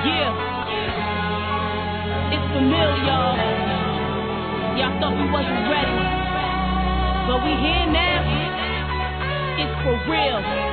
Yeah, it's familiar, y'all. Y'all thought we wasn't ready, but we here now. It's for real.